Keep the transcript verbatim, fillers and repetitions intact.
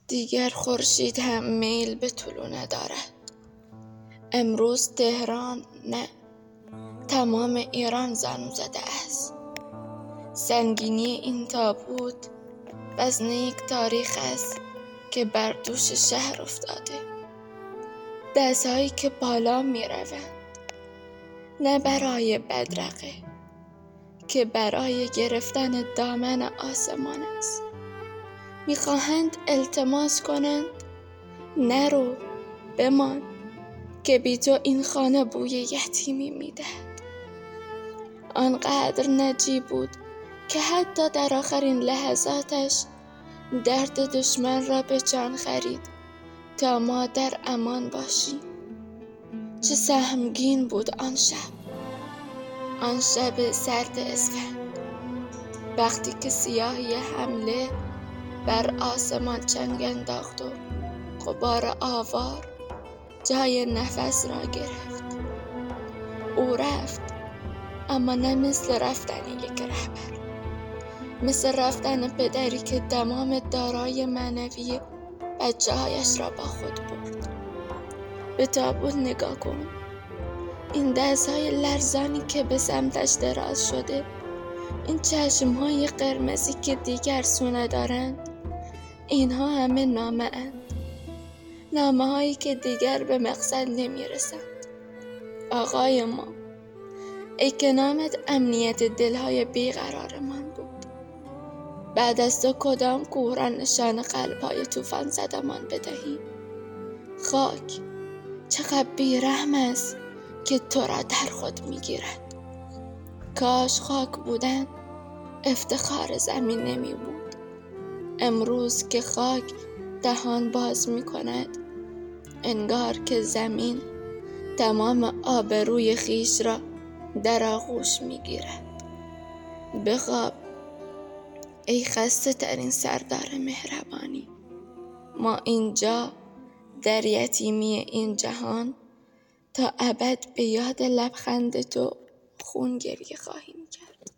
دیگر خورشید هم میل به طلوع ندارد. امروز تهران نه، تمام ایران زانو زده است. سنگینی این تابوت وزن یک تاریخ است که بر دوش شهر افتاده. دستهایی که بالا می روند، نه برای بدرقه که برای گرفتن دامن آسمان است. میخواهند التماس کنند نرو، بمان، که بی تو این خانه بوی یتیمی میدهد. آنقدر نجیب بود که حتی در آخرین لحظاتش درد دشمن را به جان خرید تا ما در امان باشیم. چه سهمگین بود آن شب، آن شب سرد اسفند، وقتی که سیاهی حمله بر آسمان چنگ انداخت و غبار آوار جای نفس را گرفت. او رفت، اما نه مثل رفتن یک رهبر، مثل رفتن پدری که تمام دارایی معنوی بچه هایش را با خود برد. به تابوت نگاه کن، این دستهای لرزانی که به سمتش دراز شده، این چشمهای قرمزی که دیگر سو ندارند، اینها همه نامه اند، نامه هایی که دیگر به مقصد نمی رسند. آقای ما، ای که نامت امنیت دلهای بیقرارمان بود، بعد از تو کدام کوه را نشان قلبهای طوفان زدمان بدهیم؟ خاک چقدر بیرحم است که تو را در خود میگیرد. کاش خاک بودن افتخار زمین نمی بود. امروز که خاک دهان باز می کند، انگار که زمین تمام آبروی خیش را در آغوش می گیرد. بخواب ای خسته ترین سردار مهربانی. ما اینجا در یتیمی این جهان تا ابد به یاد لبخند تو خون گریه خواهیم کرد.